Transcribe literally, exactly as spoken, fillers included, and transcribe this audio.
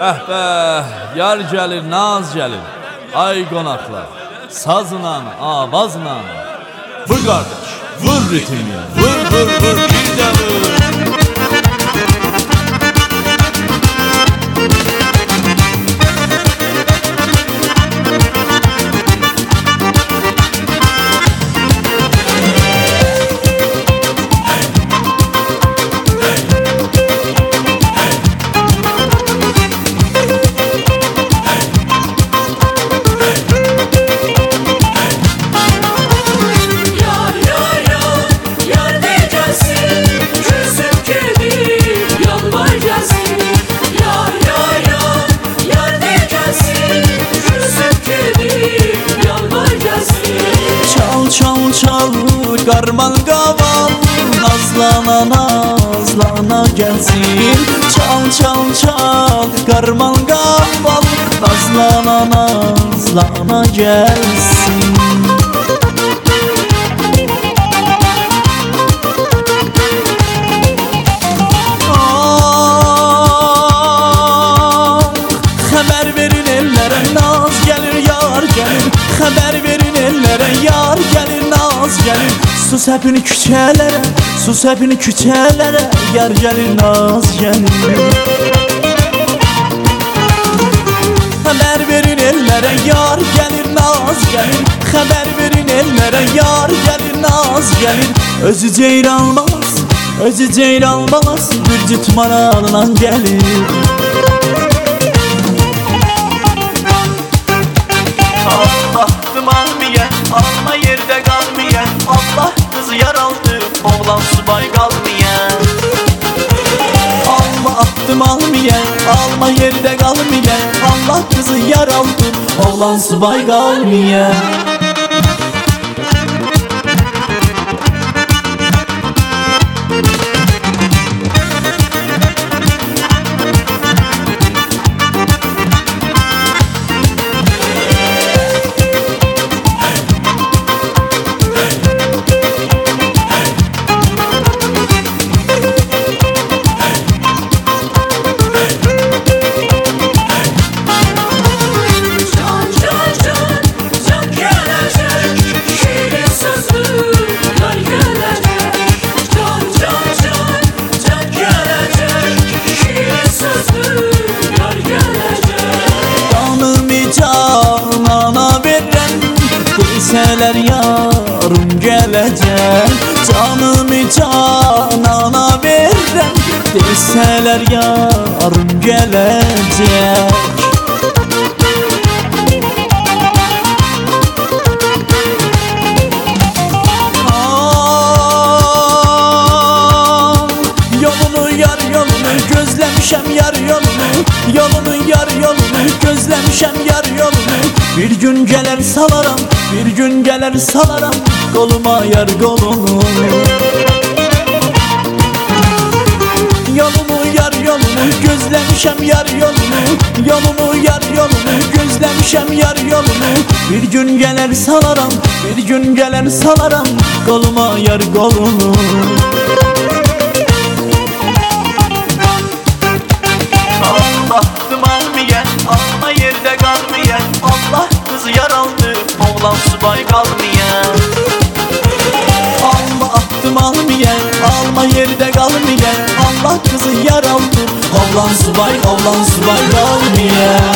Eh be, yar gəlir, naz gəlir. Ay qonaqlar, sazla, avazla. Vur qardaş, vur ritmi, vur vur vur, bir də vur. Qarmal qaval nazlana nazlana gəlsin. Çal çal çal qarmal qaval nazlana nazlana gəlsin. Ah, xəbər verin ellərə, naz gəlir, yar gəlir. Xəbər verin ellərə, yar gəlir, naz gəlir. Sus həpini küçələrə, sus həpini küçələrə, yar gəlir, naz gəlir. Xəbər verin ellərə, yar gəlir, naz gəlir. Xəbər verin ellərə, yar gəlir, naz gəlir. Özü ceyran balası, özü ceyran balası, bir cüt maralına gəlir. Allah'ım almaya, alma yerde kalmaya. Allah kızı yar aldı, oğlan subay kalmaya. Alma attım almaya, alma yerde kalmaya. Allah kızı yar aldı, oğlan subay kalmaya. Deseler yarım gelecek, canımı canana verem. Deseler yarım gelecek. Ah, yolunu yar yolunu gözlemişem, yar yolunu. Yolunu yar yolunu gözlemişem, yar yolunu. Bir gün gelir salaram, bir gün gelir salaram koluma yar kolunu. Yolunu yar yolunu gözlemişem, yar yolunu. Yolunu yar yolunu gözlemişem, yar yolunu. Bir gün gelir salaram, bir gün gelir salaram koluma yar kolunu. Allah'ım almaya, alma yerde kalmaya. Allah kızı yar aldı, oğlan subay kalmaya. Alma attım almaya, alma yerde kalmaya. Allah kızı yar aldı, oğlan subay, oğlan subay kalmaya.